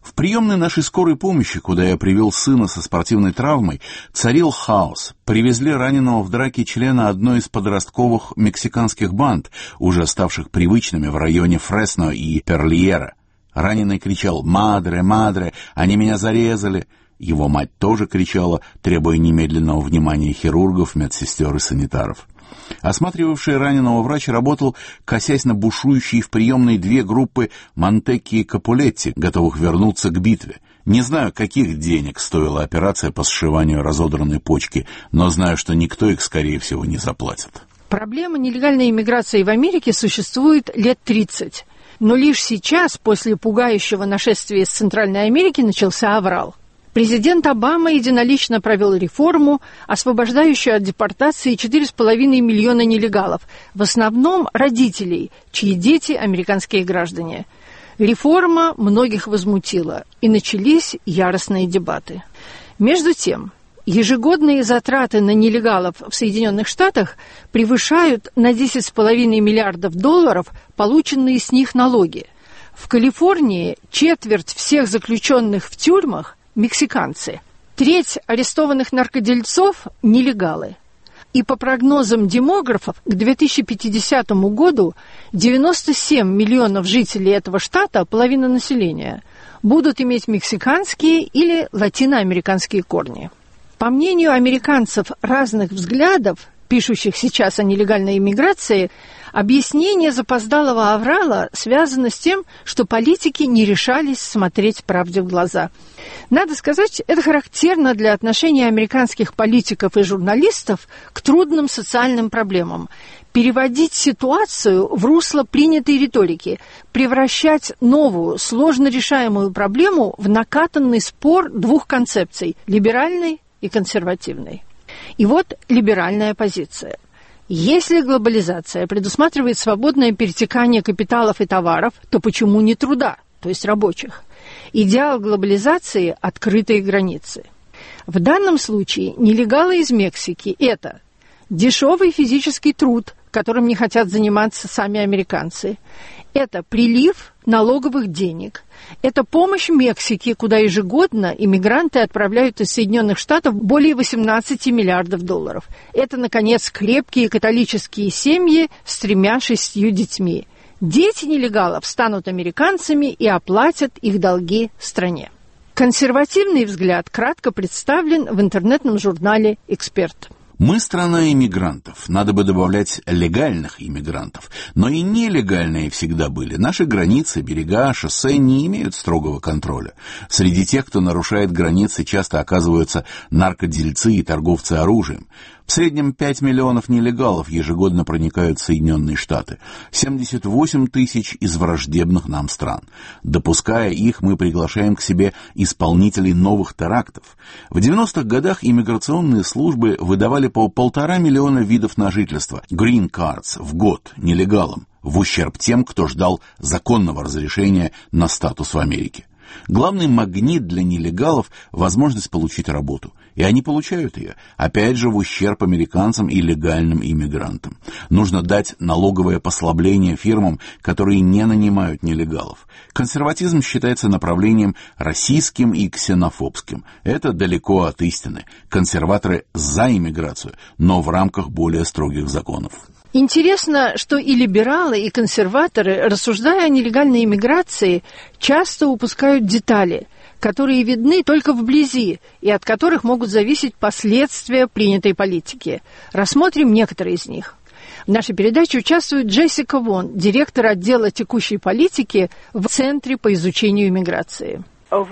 В приемной нашей скорой помощи, куда я привел сына со спортивной травмой, царил хаос. Привезли раненого в драке члена одной из подростковых мексиканских банд, уже ставших привычными в районе Фресно и Перлиера. Раненый кричал «Мадре, мадре, они меня зарезали!» Его мать тоже кричала, требуя немедленного внимания хирургов, медсестер и санитаров. Осматривавший раненого врач работал, косясь на бушующие в приемной две группы Монтекки и Капулетти, готовых вернуться к битве. Не знаю, каких денег стоила операция по сшиванию разодранной почки, но знаю, что никто их, скорее всего, не заплатит. Проблема нелегальной иммиграции в Америке существует лет тридцать. Но лишь сейчас, после пугающего нашествия из Центральной Америки, начался аврал. Президент Обама единолично провел реформу, освобождающую от депортации четыре с половиной миллиона нелегалов, в основном родителей, чьи дети – американские граждане. Реформа многих возмутила, и начались яростные дебаты. Между тем, ежегодные затраты на нелегалов в Соединенных Штатах превышают на десять с половиной миллиардов долларов полученные с них налоги. В Калифорнии четверть всех заключенных в тюрьмах – мексиканцы. Треть арестованных наркодельцов – нелегалы. И по прогнозам демографов, к две тысячи пятидесятому году девяносто семь миллионов жителей этого штата, половина населения, будут иметь мексиканские или латиноамериканские корни. По мнению американцев разных взглядов, пишущих сейчас о нелегальной иммиграции, объяснение запоздалого аврала связано с тем, что политики не решались смотреть правде в глаза. Надо сказать, это характерно для отношения американских политиков и журналистов к трудным социальным проблемам. Переводить ситуацию в русло принятой риторики, превращать новую, сложно решаемую проблему в накатанный спор двух концепций – либеральной и консервативной. И вот либеральная позиция. Если глобализация предусматривает свободное перетекание капиталов и товаров, то почему не труда, то есть рабочих? Идеал глобализации – открытые границы. В данном случае нелегалы из Мексики – это дешевый физический труд, которым не хотят заниматься сами американцы. Это прилив налоговых денег. Это помощь Мексике, куда ежегодно иммигранты отправляют из Соединенных Штатов более восемнадцати миллиардов долларов. Это, наконец, крепкие католические семьи с тремя-шестью детьми. Дети нелегалов станут американцами и оплатят их долги стране. Консервативный взгляд кратко представлен в интернетном журнале «Эксперт». Мы страна иммигрантов, надо бы добавлять легальных иммигрантов, но и нелегальные всегда были. Наши границы, берега, шоссе не имеют строгого контроля. Среди тех, кто нарушает границы, часто оказываются наркодельцы и торговцы оружием. В среднем пять миллионов нелегалов ежегодно проникают в Соединенные Штаты, семьдесят восемь тысяч из враждебных нам стран. Допуская их, мы приглашаем к себе исполнителей новых терактов. В девяностых годах иммиграционные службы выдавали по полтора миллиона видов на жительство, green cards, в год нелегалам, в ущерб тем, кто ждал законного разрешения на статус в Америке. Главный магнит для нелегалов – возможность получить работу. И они получают ее, опять же, в ущерб американцам и легальным иммигрантам. Нужно дать налоговое послабление фирмам, которые не нанимают нелегалов. Консерватизм считается направлением российским и ксенофобским. Это далеко от истины. Консерваторы за иммиграцию, но в рамках более строгих законов. Интересно, что и либералы, и консерваторы, рассуждая о нелегальной иммиграции, часто упускают детали, которые видны только вблизи и от которых могут зависеть последствия принятой политики. Рассмотрим некоторые из них. В нашей передаче участвует Джессика Вон, директор отдела текущей политики в Центре по изучению иммиграции.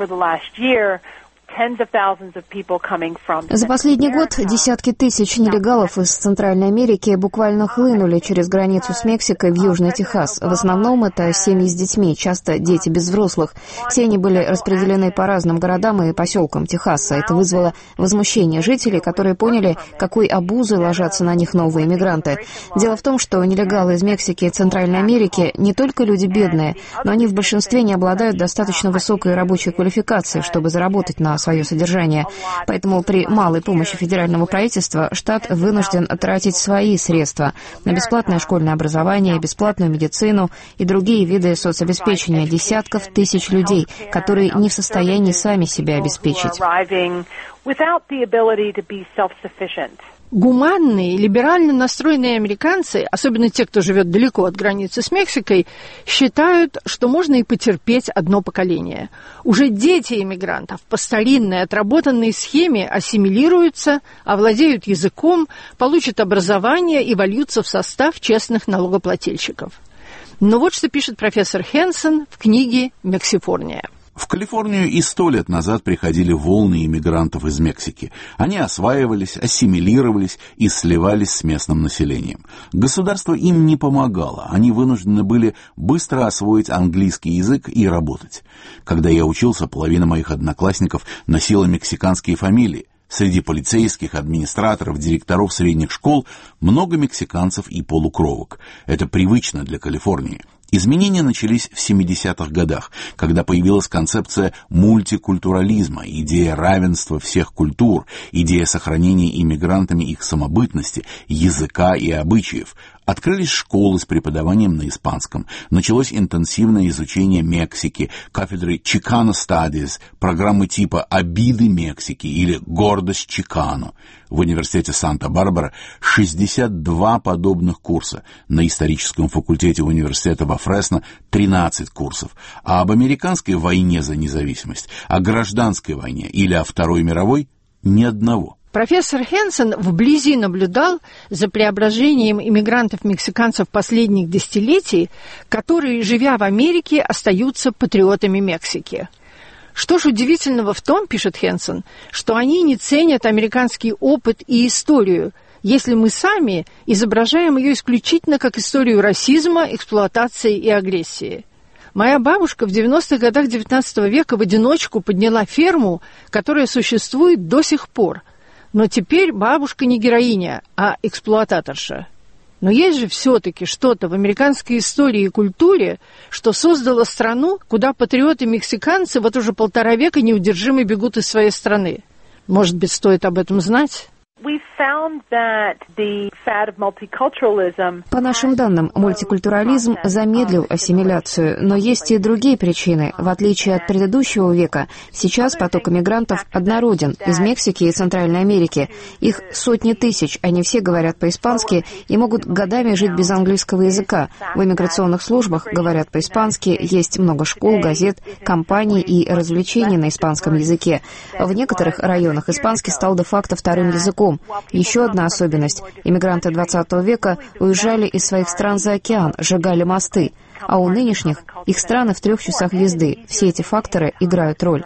За последний год десятки тысяч нелегалов из Центральной Америки буквально хлынули через границу с Мексикой в Южный Техас. В основном это семьи с детьми, часто дети без взрослых. Все они были распределены по разным городам и поселкам Техаса. Это вызвало возмущение жителей, которые поняли, какой обузой ложатся на них новые мигранты. Дело в том, что нелегалы из Мексики и Центральной Америки не только люди бедные, но они в большинстве не обладают достаточно высокой рабочей квалификацией, чтобы заработать на свое содержание. Поэтому при малой помощи федерального правительства штат вынужден тратить свои средства на бесплатное школьное образование, бесплатную медицину и другие виды соцобеспечения десятков тысяч людей, которые не в состоянии сами себя обеспечить. Гуманные, либерально настроенные американцы, особенно те, кто живет далеко от границы с Мексикой, считают, что можно и потерпеть одно поколение. Уже дети иммигрантов по старинной отработанной схеме ассимилируются, овладеют языком, получат образование и вольются в состав честных налогоплательщиков. Но вот что пишет профессор Хенсон в книге «Мексифорния». В Калифорнию и сто лет назад приходили волны иммигрантов из Мексики. Они осваивались, ассимилировались и сливались с местным населением. Государство им не помогало, они вынуждены были быстро освоить английский язык и работать. Когда я учился, половина моих одноклассников носила мексиканские фамилии. Среди полицейских, администраторов, директоров средних школ много мексиканцев и полукровок. Это привычно для Калифорнии. Изменения начались в семидесятых годах, когда появилась концепция мультикультурализма, идея равенства всех культур, идея сохранения иммигрантами их самобытности, языка и обычаев. Открылись школы с преподаванием на испанском, началось интенсивное изучение Мексики, кафедры Chicano Studies, программы типа «Обиды Мексики» или «Гордость Чикано». В университете Санта-Барбара шестьдесят два подобных курса, на историческом факультете университета во Фресно тринадцать курсов, а об американской войне за независимость, о гражданской войне или о Второй мировой ни одного. Профессор Хенсон вблизи наблюдал за преображением иммигрантов-мексиканцев последних десятилетий, которые, живя в Америке, остаются патриотами Мексики. Что ж удивительного в том, пишет Хенсон, что они не ценят американский опыт и историю, если мы сами изображаем ее исключительно как историю расизма, эксплуатации и агрессии. Моя бабушка в девяностых годах девятнадцатого века в одиночку подняла ферму, которая существует до сих пор. Но теперь бабушка не героиня, а эксплуататорша. Но есть же все-таки что-то в американской истории и культуре, что создало страну, куда патриоты-мексиканцы вот уже полтора века неудержимо бегут из своей страны. Может быть, стоит об этом знать? По нашим данным, мультикультурализм замедлил ассимиляцию, но есть и другие причины. В отличие от предыдущего века, сейчас поток иммигрантов однороден из Мексики и Центральной Америки. Их сотни тысяч, они все говорят по-испански и могут годами жить без английского языка. В иммиграционных службах говорят по-испански, есть много школ, газет, компаний и развлечений на испанском языке. В некоторых районах испанский стал де-факто вторым языком. Еще одна особенность. Иммигранты двадцатого века уезжали из своих стран за океан, сжигали мосты. А у нынешних их страны в трех часах езды. Все эти факторы играют роль.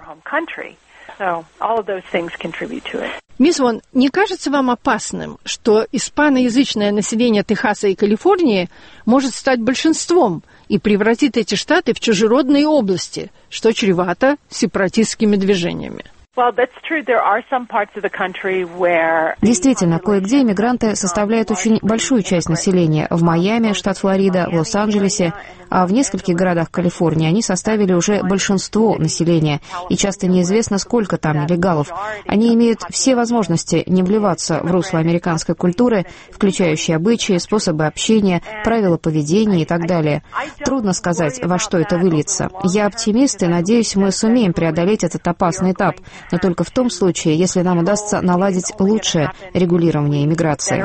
Мисс Вон, не кажется вам опасным, что испаноязычное население Техаса и Калифорнии может стать большинством и превратит эти штаты в чужеродные области, что чревато сепаратистскими движениями? Действительно, кое-где иммигранты составляют очень большую часть населения. В Майами, штат Флорида, в Лос-Анджелесе, а в нескольких городах Калифорнии они составили уже большинство населения, и часто неизвестно, сколько там нелегалов. Они имеют все возможности не вливаться в русло американской культуры, включающие обычаи, способы общения, правила поведения и так далее. Трудно сказать, во что это выльется. Я оптимист и надеюсь, мы сумеем преодолеть этот опасный этап, но только в том случае, если нам удастся наладить лучшее регулирование иммиграции.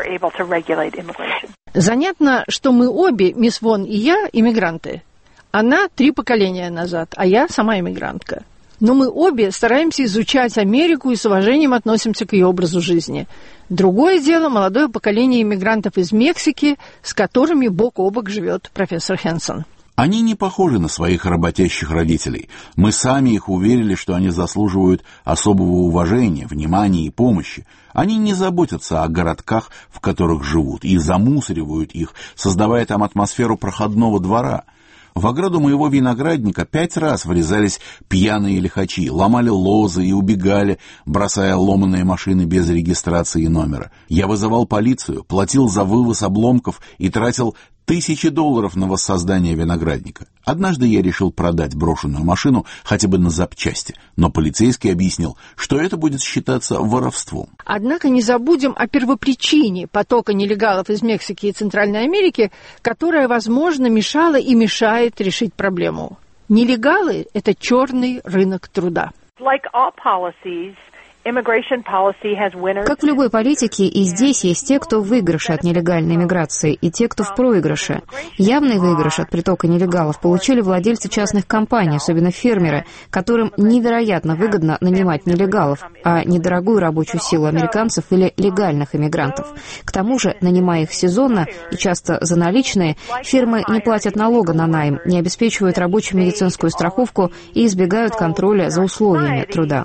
Занятно, что мы обе, мисс Вон и я, иммигранты. Она три поколения назад, а я сама иммигрантка. Но мы обе стараемся изучать Америку и с уважением относимся к ее образу жизни. Другое дело молодое поколение иммигрантов из Мексики, с которыми бок о бок живет профессор Хенсон. Они не похожи на своих работящих родителей. Мы сами их уверили, что они заслуживают особого уважения, внимания и помощи. Они не заботятся о городках, в которых живут, и замусоривают их, создавая там атмосферу проходного двора. В ограду моего виноградника пять раз врезались пьяные лихачи, ломали лозы и убегали, бросая ломаные машины без регистрации и номера. Я вызывал полицию, платил за вывоз обломков и тратил Тысячи долларов на воссоздание виноградника. Однажды я решил продать брошенную машину хотя бы на запчасти, но полицейский объяснил, что это будет считаться воровством. Однако не забудем о первопричине потока нелегалов из Мексики и Центральной Америки, которая, возможно, мешала и мешает решить проблему. Нелегалы – это черный рынок труда. Like all policies, как в любой политике, и здесь есть те, кто в выигрыше от нелегальной миграции, и те, кто в проигрыше. Явный выигрыш от притока нелегалов получили владельцы частных компаний, особенно фермеры, которым невероятно выгодно нанимать нелегалов, а недорогую рабочую силу американцев или легальных иммигрантов. К тому же, нанимая их сезонно и часто за наличные, фирмы не платят налога на найм, не обеспечивают рабочую медицинскую страховку и избегают контроля за условиями труда.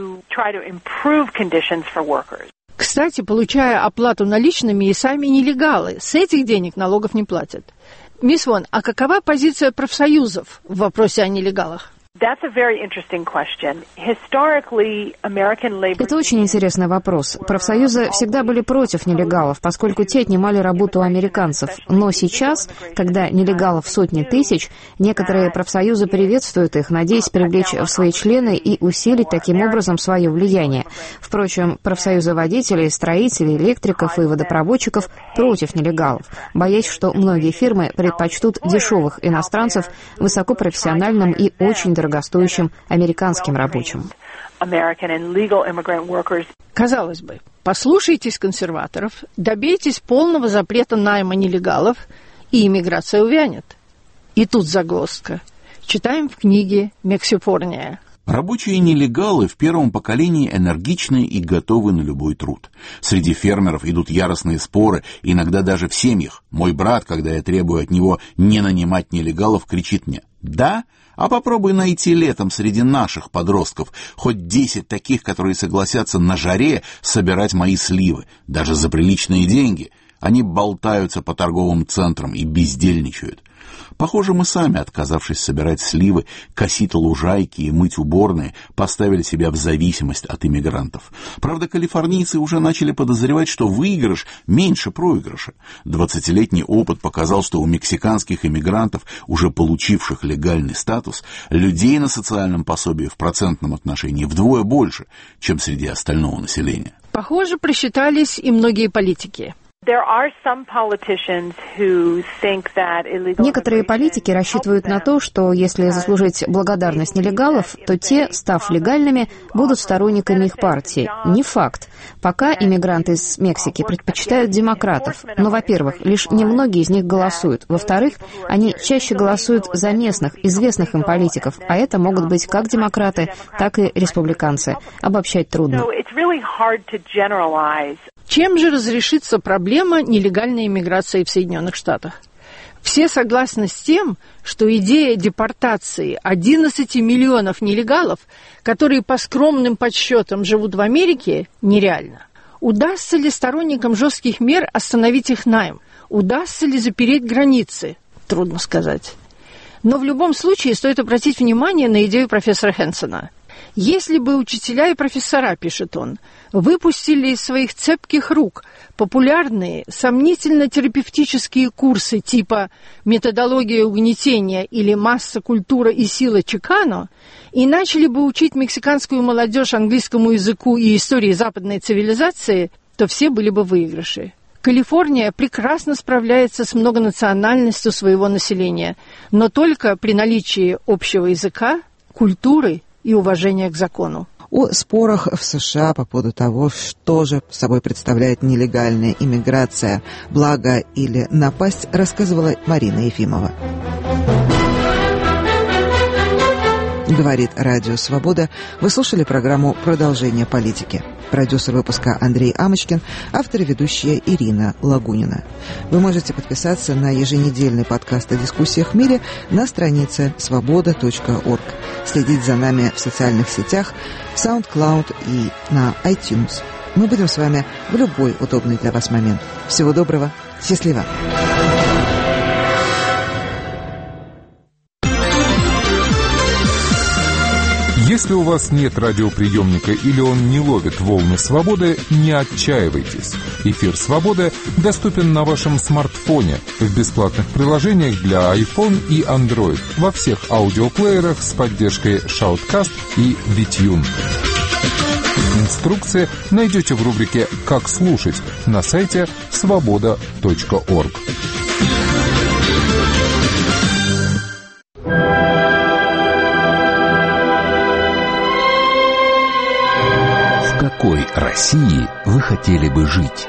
Кстати, получая оплату наличными, и сами нелегалы с этих денег налогов не платят. Мисс Вон, а какова позиция профсоюзов в вопросе о нелегалах? Это очень интересный вопрос. Профсоюзы всегда были против нелегалов, поскольку те отнимали работу у американцев. Но сейчас, когда нелегалов сотни тысяч, некоторые профсоюзы приветствуют их, надеясь привлечь в свои члены и усилить таким образом свое влияние. Впрочем, профсоюзы водителей, строителей, электриков и водопроводчиков против нелегалов, боясь, что многие фирмы предпочтут дешевых иностранцев высокопрофессиональным и очень дорогим дорогостоящим американским рабочим. Казалось бы, послушайтесь консерваторов, добейтесь полного запрета найма нелегалов, и иммиграция увянет. И тут загвоздка. Читаем в книге «Мексифорния». Рабочие нелегалы в первом поколении энергичны и готовы на любой труд. Среди фермеров идут яростные споры, иногда даже в семьях. Мой брат, когда я требую от него не нанимать нелегалов, кричит мне: «Да? А попробуй найти летом среди наших подростков хоть десять таких, которые согласятся на жаре собирать мои сливы, даже за приличные деньги. Они болтаются по торговым центрам и бездельничают». Похоже, мы сами, отказавшись собирать сливы, косить лужайки и мыть уборные, поставили себя в зависимость от иммигрантов. Правда, калифорнийцы уже начали подозревать, что выигрыш меньше проигрыша. Двадцатилетний опыт показал, что у мексиканских иммигрантов, уже получивших легальный статус, людей на социальном пособии в процентном отношении вдвое больше, чем среди остального населения. Похоже, просчитались и многие политики. Некоторые политики рассчитывают на то, что если заслужить благодарность нелегалов, то те, став легальными, будут сторонниками их партии. Не факт. Пока иммигранты из Мексики предпочитают демократов. Но, во-первых, лишь немногие из них голосуют. Во-вторых, они чаще голосуют за местных, известных им политиков, а это могут быть как демократы, так и республиканцы. Обобщать трудно. Чем же разрешится проблема нелегальной иммиграции в Соединенных Штатах? Все согласны с тем, что идея депортации одиннадцати миллионов нелегалов, которые по скромным подсчетам живут в Америке, нереальна. Удастся ли сторонникам жестких мер остановить их найм? Удастся ли запереть границы? Трудно сказать. Но в любом случае стоит обратить внимание на идею профессора Хэнсона. Если бы учителя и профессора, пишет он, выпустили из своих цепких рук популярные, сомнительно-терапевтические курсы типа «Методология угнетения» или «Масса, культура и сила Чикано» и начали бы учить мексиканскую молодежь английскому языку и истории западной цивилизации, то все были бы выигрыши. Калифорния прекрасно справляется с многонациональностью своего населения, но только при наличии общего языка, культуры и уважения к закону. О спорах в США по поводу того, что же собой представляет нелегальная иммиграция, благо или напасть, рассказывала Марина Ефимова. Говорит Радио Свобода. Вы слушали программу «Продолжение политики». Продюсер выпуска Андрей Амочкин, автор и ведущая Ирина Лагунина. Вы можете подписаться на еженедельный подкаст о дискуссиях в мире на странице свобода точка орг, следить за нами в социальных сетях, в SoundCloud и на iTunes. Мы будем с вами в любой удобный для вас момент. Всего доброго. Счастливо. Если у вас нет радиоприемника или он не ловит волны свободы, не отчаивайтесь. Эфир «Свобода» доступен на вашем смартфоне в бесплатных приложениях для iPhone и Android во всех аудиоплеерах с поддержкой Shoutcast и Bitune. Инструкции найдете в рубрике «Как слушать» на сайте свобода точка орг. В какой России вы хотели бы жить?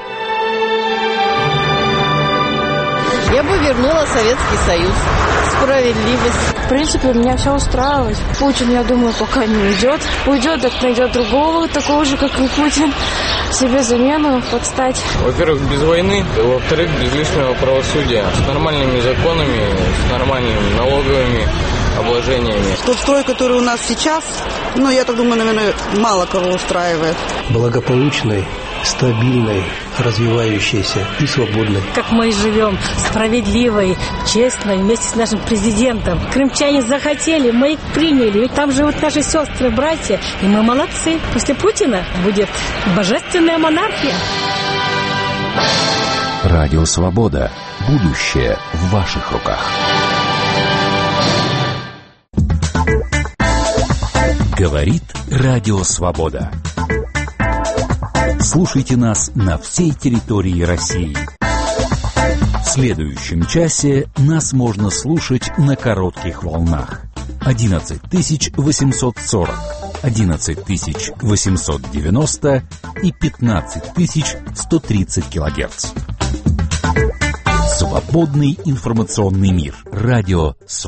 Я бы вернула Советский Союз. Справедливость. В принципе, меня все устраивает. Путин, я думаю, пока не уйдет. Уйдет, так найдет другого, такого же, как и Путин. Себе замену подстать. Во-первых, без войны. Во-вторых, без лишнего правосудия. С нормальными законами, с нормальными налоговыми обложениями. Тот строй, который у нас сейчас, ну, я так думаю, наверное, мало кого устраивает. Благополучной, стабильной, развивающейся и свободной. Как мы и живем, справедливой, честной, вместе с нашим президентом. Крымчане захотели, мы их приняли. Ведь там живут наши сестры, братья, и мы молодцы. После Путина будет божественная монархия. Радио «Свобода». Будущее в ваших руках. Говорит Радио «Свобода». Слушайте нас на всей территории России. В следующем часе нас можно слушать на коротких волнах. одиннадцать тысяч восемьсот сорок, одиннадцать тысяч восемьсот девяносто и пятнадцать тысяч сто тридцать килогерц. Свободный информационный мир. Радио «Свобода».